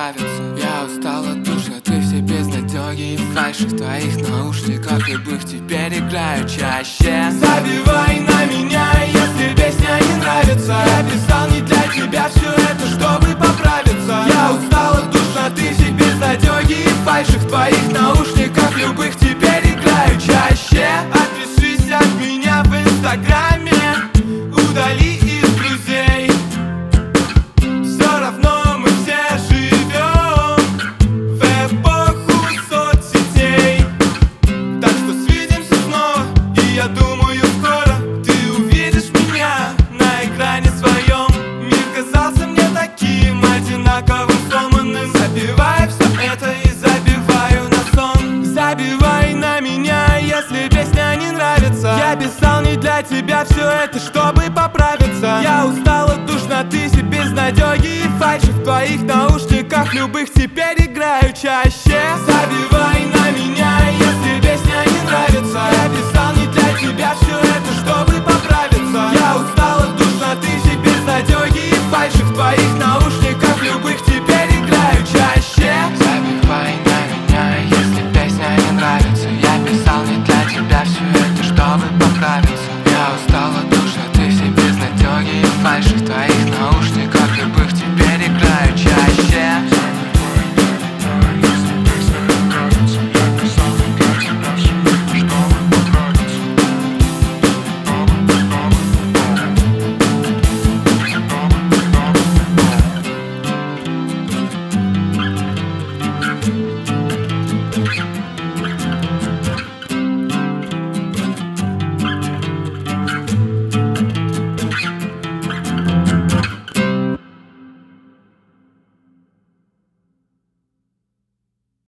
нравится. Я устал от душноты, все безнадёги и фальши в твоих наушниках, любых теперь играю чаще. Забивай на меня, если песня не нравится. Я писал не для тебя все это, чтобы поправиться. Я устал от душноты, всех безнадёги и фальши в твоих наушниках, любых теперь играю чаще. Отпишись от меня в инстаграме, удали из друзей. Все равно мы все живем в эпоху соцсетей. Так что свидимся снова, и я думаю, скоро ты увидишь меня на экране своем. Мир казался мне таким одинаковым, сломанным. Забиваю все это и забиваю на сон. Забивай на меня, если песня не нравится. Я писал не для тебя все это, чтобы поправиться. Я устал от душноты, все безнадёги и фальши в твоих наушниках, любых теперь играю чаще. Забивай